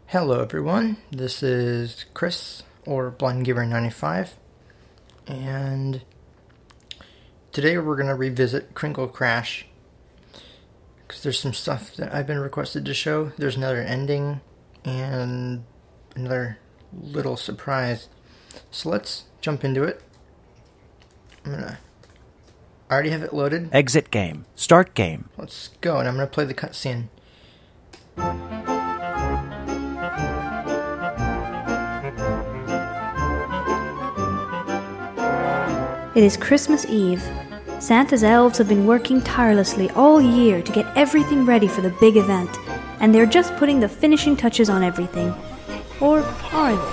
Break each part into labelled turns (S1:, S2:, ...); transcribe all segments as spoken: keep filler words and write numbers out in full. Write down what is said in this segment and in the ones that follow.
S1: Hello everyone, this is Chris, or Blind Gamer ninety-five, and today we're going to revisit Crinkle Crash, because there's some stuff that I've been requested to show. There's another ending, and another little surprise. So let's jump into it. I'm going to... I already have it loaded.
S2: Exit game. Start game.
S1: Let's go, and I'm going to play the cutscene.
S3: It is Christmas Eve. Santa's elves have been working tirelessly all year to get everything ready for the big event, and they're just putting the finishing touches on everything. Or are they?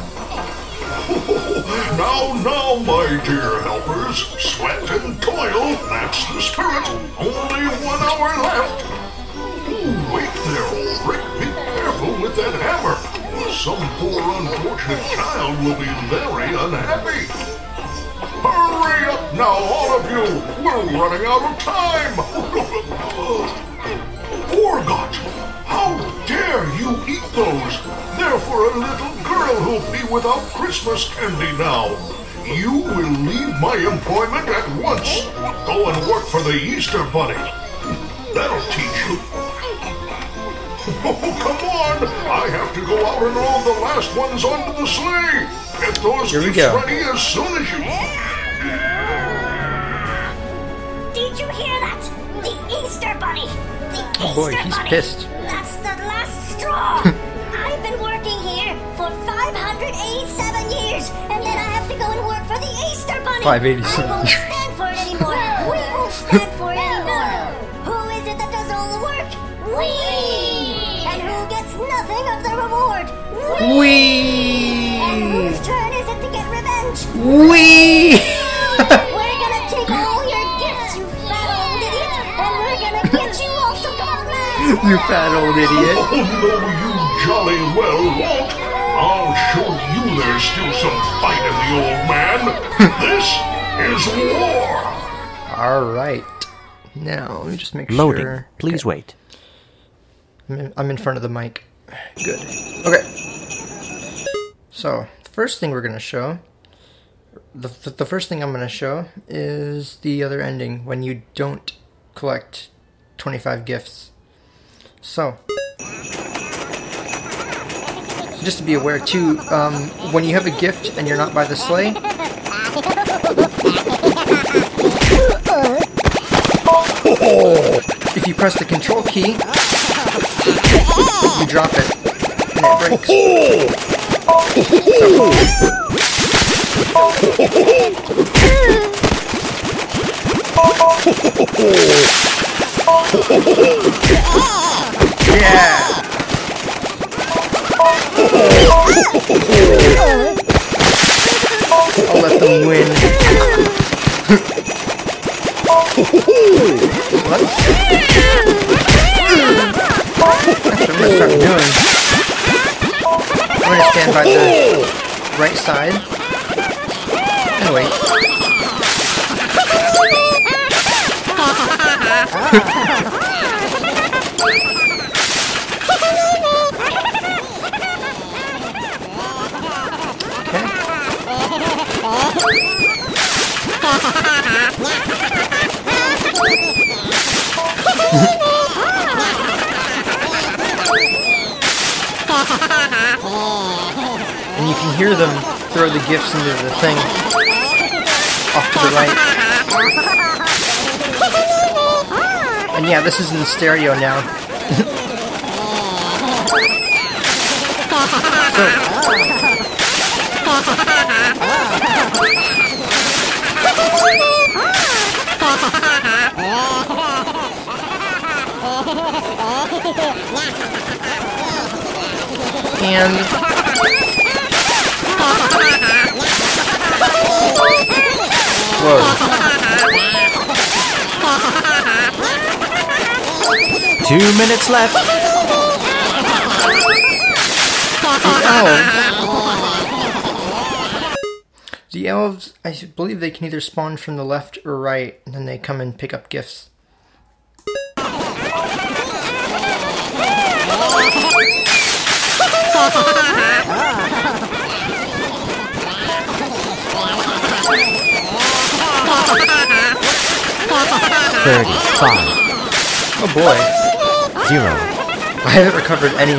S4: Now, now, my dear helpers, sweat and toil, that's the spirit. Only one hour left. Ooh, wait there, Ulrich. Be careful with that hammer. Some poor unfortunate child will be very unhappy. Hurry up now, all of you! We're running out of time! Orgot! How dare you eat those? They're for a little girl who'll be without Christmas candy now. You will leave my employment at once. Go and work for the Easter Bunny. That'll teach you. Oh, come on! I have to go out and roll the last ones onto the sleigh. Get those
S1: Here we
S4: gifts
S1: go.
S4: ready as soon as you...
S5: Did you hear that? The Easter Bunny! The
S1: Oh boy,
S5: Easter
S1: he's
S5: Bunny!
S1: pissed.
S5: That's the last straw! I've been working here for five hundred eighty-seven years, and then I have to go and work for the Easter Bunny!
S1: five eighty-seven
S5: I won't stand for it anymore! We won't stand for it anymore! Who is it that does all the work? We! And who gets nothing of the reward?
S1: Wee!
S5: And whose turn is it to get revenge?
S1: Wee!
S5: We're gonna take all your gifts, you fat old idiot, and we're gonna get you all some garments!
S1: You fat old idiot.
S4: Oh, no, you jolly well won't. I'll show you there's still some fight in the old man. This is war.
S1: Alright. Now, let me just make
S2: Loading.
S1: sure...
S2: Please
S1: Okay.
S2: wait.
S1: I'm in, I'm in front of the mic. Good. Okay. So, the first thing we're going to show... The, the first thing I'm going to show is the other ending, when you don't collect twenty-five gifts. So, just to be aware too, um, when you have a gift and you're not by the sleigh, if you press the control key, you drop it, and it breaks. Yeah! I'll let them win. What? That's what I'm gonna start doing. I'm gonna stand by the right side and wait. And you can hear them throw the gifts into the thing off to the right. And yeah, this is in stereo now. And whoa.
S2: Two minutes left.
S1: The elves. The elves, I believe they can either spawn from the left or right, and then they come and pick up gifts.
S2: thirty-five.
S1: Oh boy.
S2: Zero.
S1: I haven't recovered any.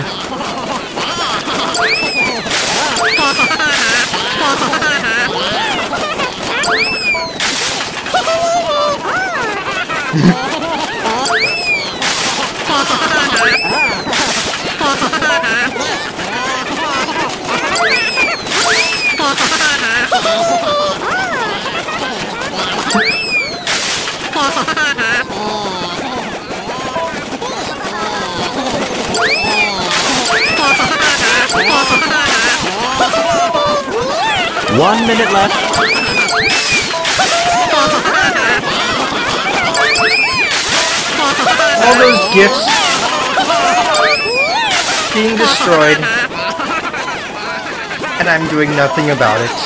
S2: One minute left.
S1: All those gifts being destroyed, and I'm doing nothing about it.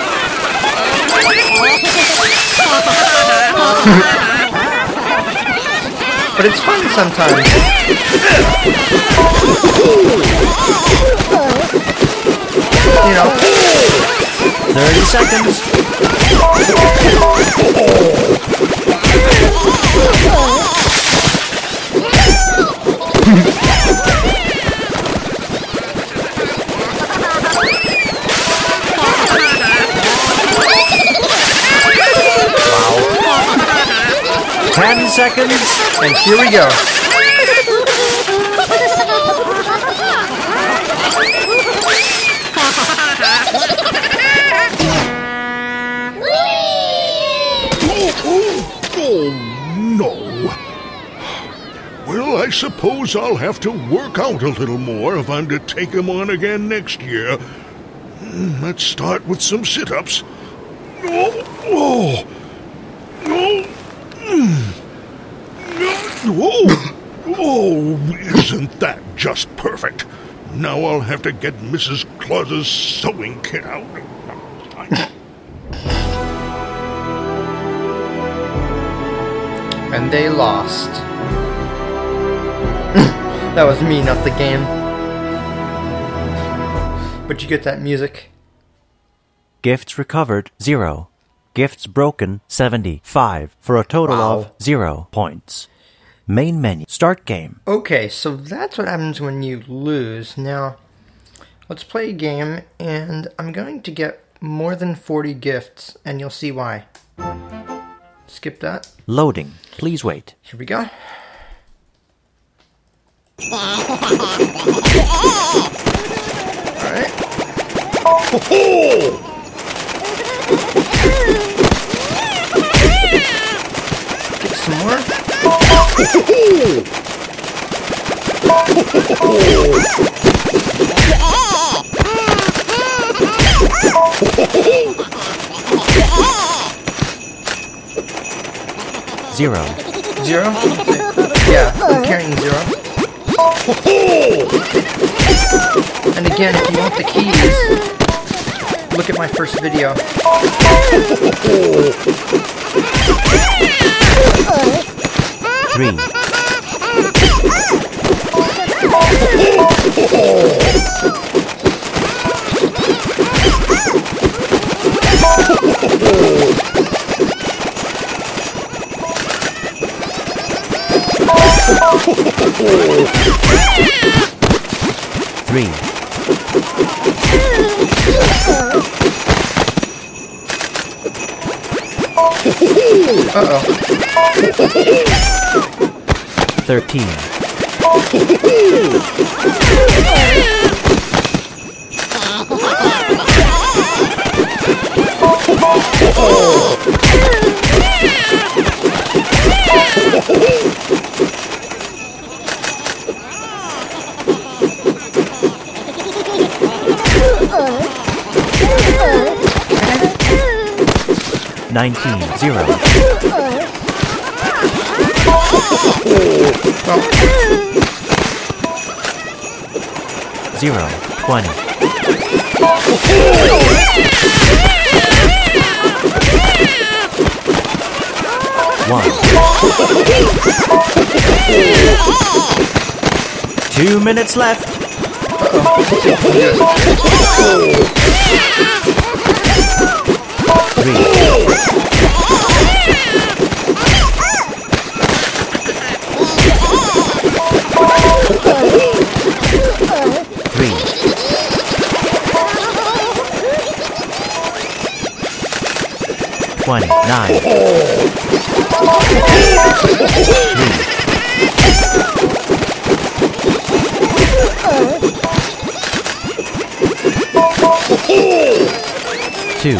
S1: But it's fun sometimes. You know.
S2: thirty seconds. Ten seconds.
S1: And here we go.
S4: Oh, no. Well, I suppose I'll have to work out a little more if I'm to take him on again next year. Hmm, Let's start with some sit-ups. Oh, oh, oh, mm. oh, oh, isn't that just perfect? Now I'll have to get Missus Claus's sewing kit out.
S1: And they lost. That was me, not the game. But you get that music.
S2: Gifts recovered, zero. Gifts broken, seventy-five, for a total
S1: Wow.
S2: of zero points. Main menu. Start game.
S1: Okay, so that's what happens when you lose. Now, let's play a game, and I'm going to get more than forty gifts, and you'll see why. Skip that.
S2: Loading. Please wait.
S1: Here we go. Alright. Get some more.
S2: Zero.
S1: Zero? Yeah, I'm carrying zero. And again, if you want the keys, look at my first video.
S2: Three. Three.
S1: Uh-oh.
S2: Thirteen. Nineteen. Zero. Zero. Twenty. One. Two minutes left. Three. twenty, nine. Two.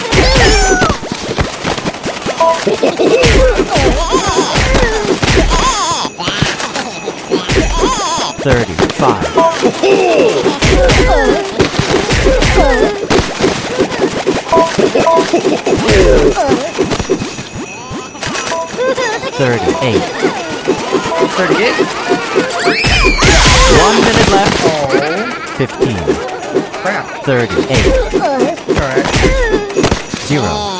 S2: Thirty-five. Thirty-eight.
S1: thirty-eight.
S2: One minute left.
S1: Oh,
S2: Fifteen.
S1: crap.
S2: Thirty-eight.
S1: Alright.
S2: Zero.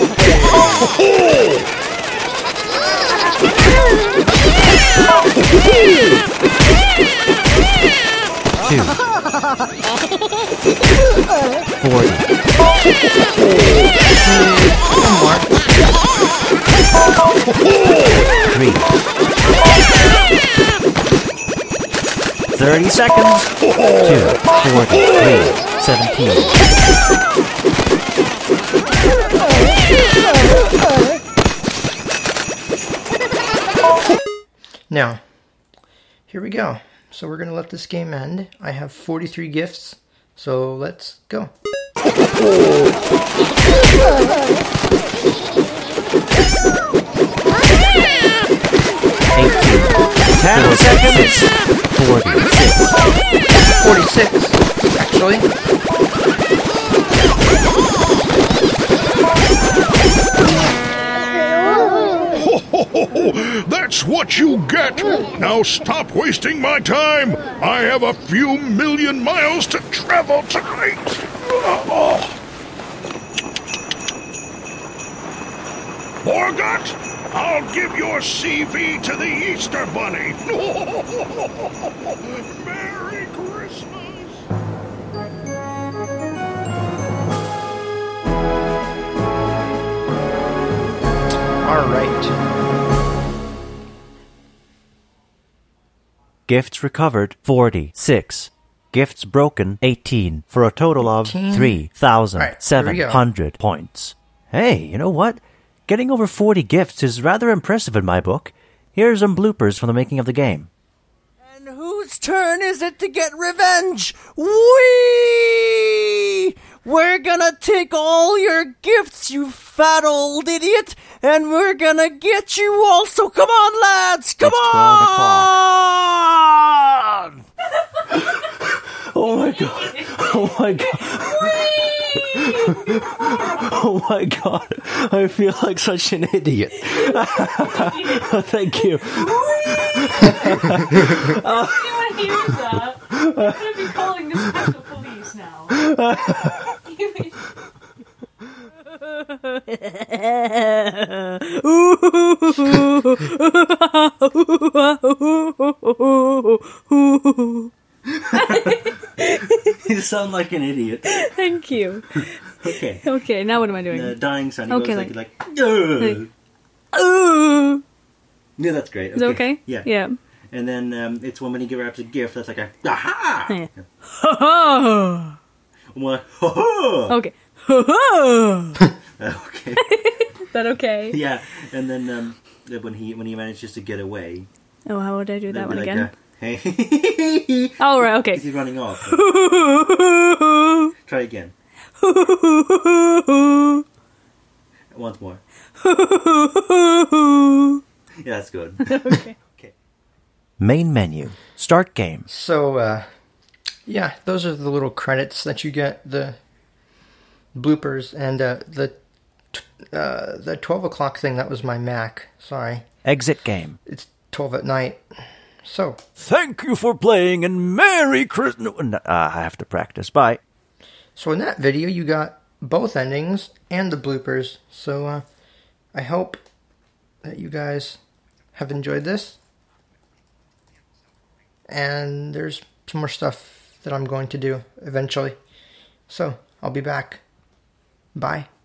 S2: Two. Forty.
S1: One more.
S2: Three. Thirty seconds. Two. Forty. Three. Seventeen.
S1: Now, here we go. So we're going to let this game end. I have forty-three gifts, so let's go.
S2: Eighteen. Ten seconds. Forty-six.
S1: forty-six, actually.
S4: That's what you get! Now stop wasting my time! I have a few million miles to travel tonight! Oh. Morgot, I'll give your C V to the Easter Bunny! Merry Christmas!
S1: All right.
S2: Gifts recovered, forty-six. Gifts broken, eighteen. For a total of
S1: eighteen?
S2: three thousand seven hundred
S1: Right,
S2: points. Hey, you know what? Getting over forty gifts is rather impressive in my book. Here's some bloopers from the making of the game.
S6: And whose turn is it to get revenge? We! We're gonna take all your gifts, you fat old idiot, and we're gonna get you all. So come on, lads, come
S2: It's twelve
S6: on!
S7: Oh my god. Oh my god. Oh my god. I feel like such an idiot. Thank you.
S8: You want to hear that? I'm going to be calling the special police now.
S7: You sound like an idiot.
S8: Thank you.
S7: Okay.
S8: Okay, now what am I doing?
S7: The dying sound.
S8: Okay,
S7: goes like,
S8: like-
S7: like, "Ugh."
S8: Ooh.
S7: Yeah, that's great.
S8: Is it okay?
S7: Yeah.
S8: Yeah.
S7: And then um, it's when when you give her a gift, that's like a aha.
S8: Yeah. Ha
S7: What? Ha
S8: Okay. Ha
S7: Okay.
S8: Is that okay?
S7: Yeah. And then um, when he when he manages to get away,
S8: Oh, how would I do that
S7: they'll
S8: one
S7: be like,
S8: again?
S7: uh, hey.
S8: Oh, right, okay.
S7: He's running off. Try again. Once more. Yeah, that's good.
S8: Okay.
S2: Main menu. Start game.
S1: So, uh, yeah, those are the little credits that you get, the bloopers, and uh, the t- uh, the twelve o'clock thing, that was my Mac. Sorry.
S2: Exit game.
S1: It's twelve at night. So,
S2: Thank you for playing and Merry Christmas. Uh, I have to practice. Bye.
S1: so in that video, you got both endings and the bloopers. So, uh, I hope that you guys have enjoyed this. And there's some more stuff that I'm going to do eventually. So, I'll be back. Bye.